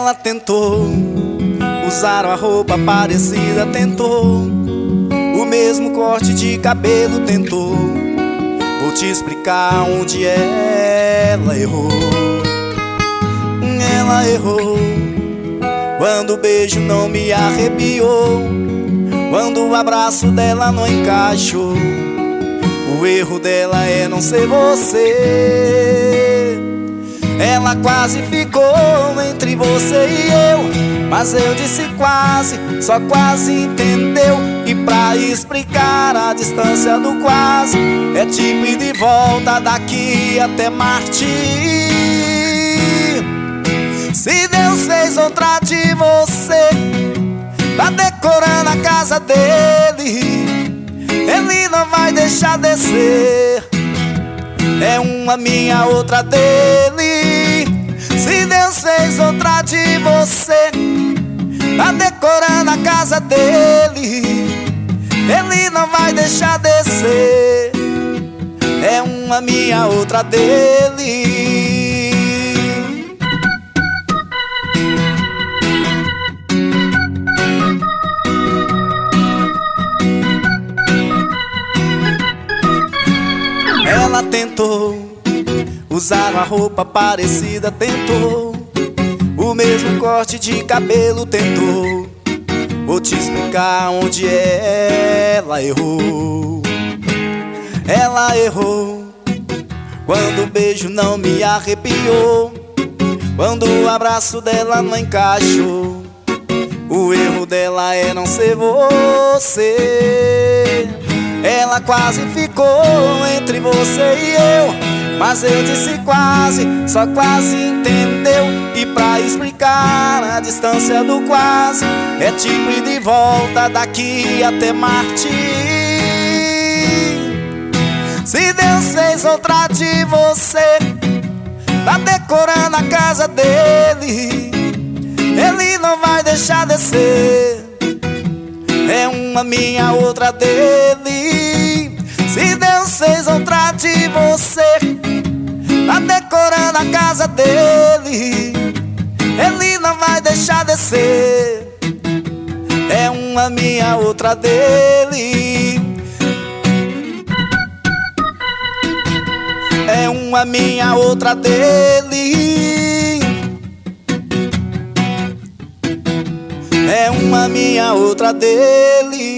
Ela tentou usar uma roupa parecida, tentou o mesmo corte de cabelo, tentou. Vou te explicar onde ela errou. Ela errou quando o beijo não me arrepiou, quando o abraço dela não encaixou. O erro dela é não ser você. Ela quase ficou entre você e eu, mas eu disse quase, só quase entendeu. E pra explicar a distância do quase, é tipo ir de volta daqui até Marte. Se Deus fez outra de você, tá decorando a casa dele, ele não vai deixar descer. É uma minha, outra dele. Se Deus fez outra de você, tá decorando a casa dele, ele não vai deixar descer. É uma minha, outra dele. Ela tentou usar uma roupa parecida, tentou o mesmo corte de cabelo, tentou. Vou te explicar onde ela errou. Ela errou quando o beijo não me arrepiou, quando o abraço dela não encaixou. O erro dela é não ser você. Ela quase ficou entre você e eu, mas eu disse quase, só quase entendeu. E pra explicar a distância do quase, é tipo ir de volta daqui até Marte. Se Deus fez outra de você, tá decorando a casa dele, ele não vai deixar descer. É uma minha, outra dele. Se Deus fez outra de você, tá decorando a casa dele, ele não vai deixar descer. É uma minha, outra dele. É uma minha, outra dele. É uma minha, outra dele.